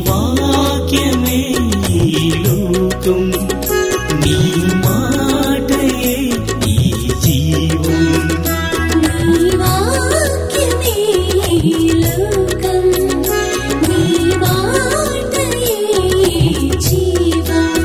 వాక్యమే ఈ లోకం, నీ మాటయే ఈ జీవం. నీ వాక్యమే ఈ లోకం, నీ మాటయే జీవం.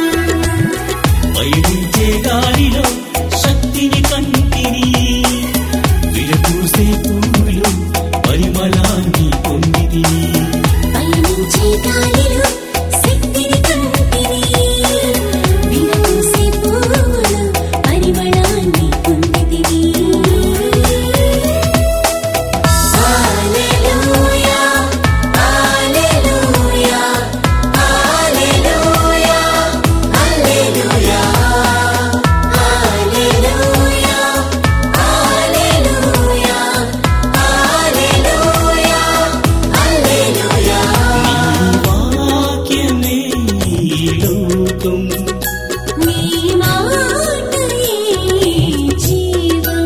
పయనించే గాలిలో శక్తిని కంటిని, విరపూసే పువ్వులు పరిమళాన్ని పొందితిని. పయనించే గాలిలో శక్తిని కంటిని, విరబూసే పువ్వులు పరిమళాన్ని పొందితిని. హల్లెలూయా, హల్లెలూయా, హల్లెలూయా, హల్లెలూయా, హల్లెలూయా, హల్లెలూయా, హల్లెలూయా, హల్లెలూయా. వాక్యమే ఈ లోకం, నీ మాటయే జీవం.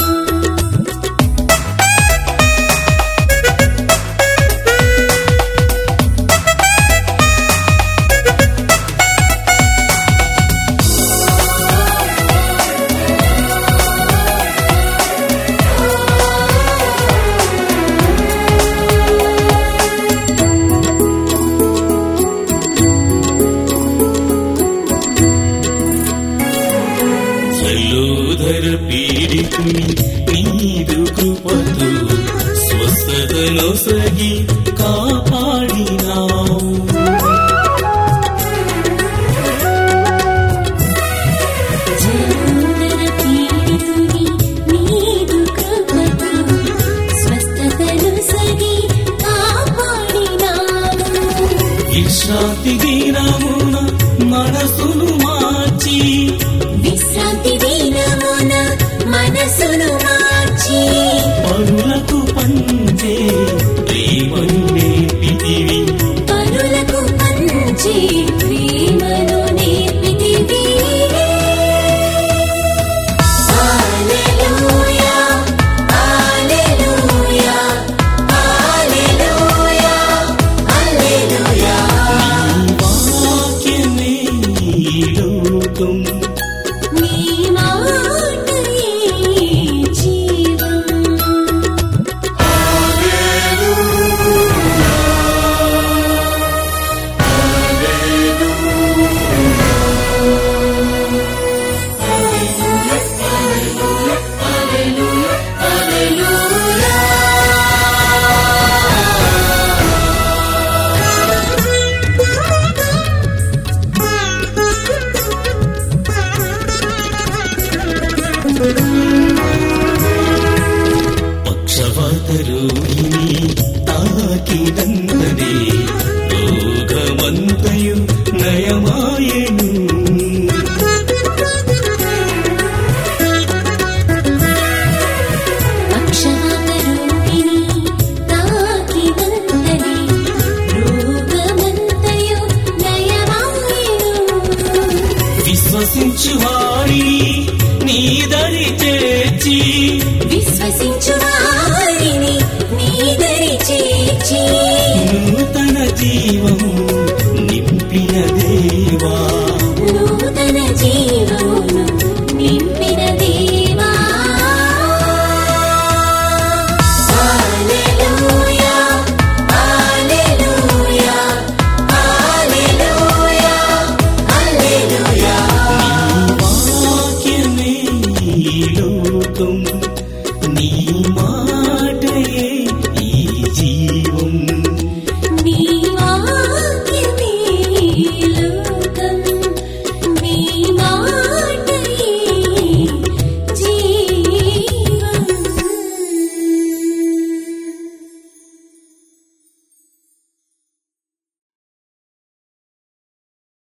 జలోధర పీడితుని నీదు కృపతో స్వస్థతనొసగి కాపాడినావు. జలోదర పీడితుని నీదు కృపతో స్వస్థతనొసగి కాపాడినావు. విశ్రాంతి దినమున మనసును మార్చి, విశ్రాంతి దినమున మనసును మార్చి, పరులకు పంచే ప్రేమను నేర్పితివి. పరులకు పంచి ప్రేమను నేర్పితివి. హల్లెలూయా, హల్లెలూయా, హల్లెలూయా, హల్లెలూయా. వాక్యమే ఈ లోకం, నీ మాటయే జీవం. పక్షవాత రోగిని తాకినంతనే రోగమంతయు నయమాయెను. పక్షవాత రోగిని తాకినంతనే రోగమంతయు నయమాయెను. విశ్వసించు వారి